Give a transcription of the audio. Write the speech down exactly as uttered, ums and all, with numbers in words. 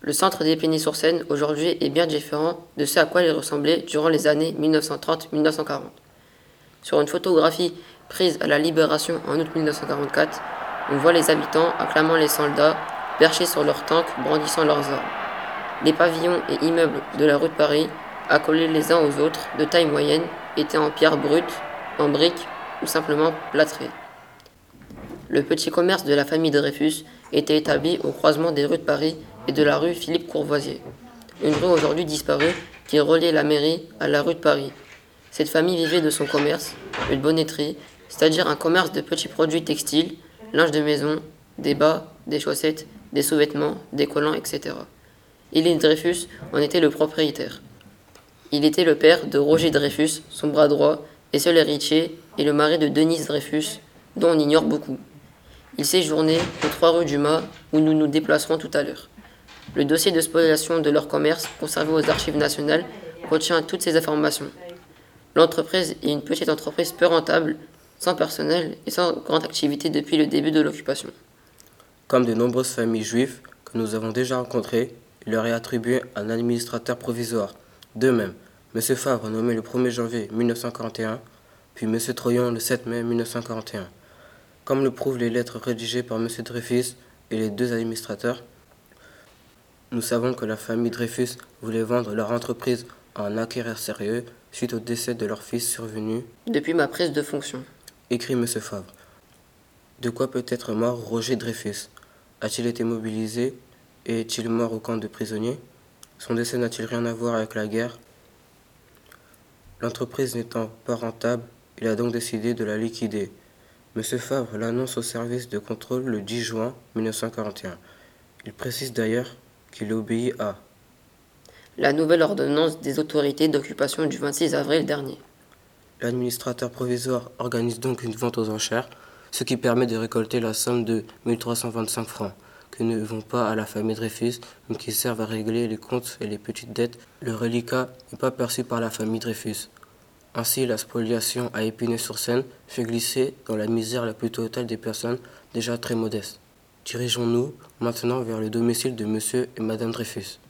Le centre d'Épinay-sur-Seine aujourd'hui est bien différent de ce à quoi il ressemblait durant les années mille neuf cent trente à mille neuf cent quarante. Sur une photographie prise à la Libération en août mille neuf cent quarante-quatre, on voit les habitants acclamant les soldats, perchés sur leurs tanks, brandissant leurs armes. Les pavillons et immeubles de la rue de Paris, accolés les uns aux autres, de taille moyenne, étaient en pierre brute, en briques ou simplement plâtrés. Le petit commerce de la famille Dreyfus était établi au croisement des rues de Paris et de la rue Philippe-Courvoisier, une rue aujourd'hui disparue qui reliait la mairie à la rue de Paris. Cette famille vivait de son commerce, une bonnetterie, c'est-à-dire un commerce de petits produits textiles, linge de maison, des bas, des chaussettes, des sous-vêtements, des collants, et cetera. Élie Dreyfus en était le propriétaire. Il était le père de Roger Dreyfus, son bras droit, et seul héritier, et le mari de Denise Dreyfus, dont on ignore beaucoup. Il séjournait aux trois rues du Mas, où nous nous déplacerons tout à l'heure. Le dossier de spoliation de leur commerce, conservé aux archives nationales, retient toutes ces informations. L'entreprise est une petite entreprise peu rentable, sans personnel et sans grande activité depuis le début de l'occupation. Comme de nombreuses familles juives que nous avons déjà rencontrées, il leur est attribué un administrateur provisoire. De même, M. Favre nommé le premier janvier mille neuf cent quarante et un, puis M. Troyon le sept mai mille neuf cent quarante et un. Comme le prouvent les lettres rédigées par M. Dreyfus et les deux administrateurs, nous savons que la famille Dreyfus voulait vendre leur entreprise à un acquéreur sérieux suite au décès de leur fils survenu depuis ma prise de fonction. Écrit M. Favre. De quoi peut être mort Roger Dreyfus? A-t-il été mobilisé et est-il mort au camp de prisonniers? Son décès n'a-t-il rien à voir avec la guerre? L'entreprise n'étant pas rentable, il a donc décidé de la liquider. M. Favre l'annonce au service de contrôle le dix juin mille neuf cent quarante et un. Il précise d'ailleurs qu'il obéit à la nouvelle ordonnance des autorités d'occupation du vingt-six avril dernier. L'administrateur provisoire organise donc une vente aux enchères, ce qui permet de récolter la somme de mille trois cent vingt-cinq francs, qui ne vont pas à la famille Dreyfus, mais qui servent à régler les comptes et les petites dettes. Le reliquat n'est pas perçu par la famille Dreyfus. Ainsi, la spoliation à Épinay-sur-Seine fait glisser dans la misère la plus totale des personnes déjà très modestes. Dirigeons-nous maintenant vers le domicile de M. et Mme Dreyfus.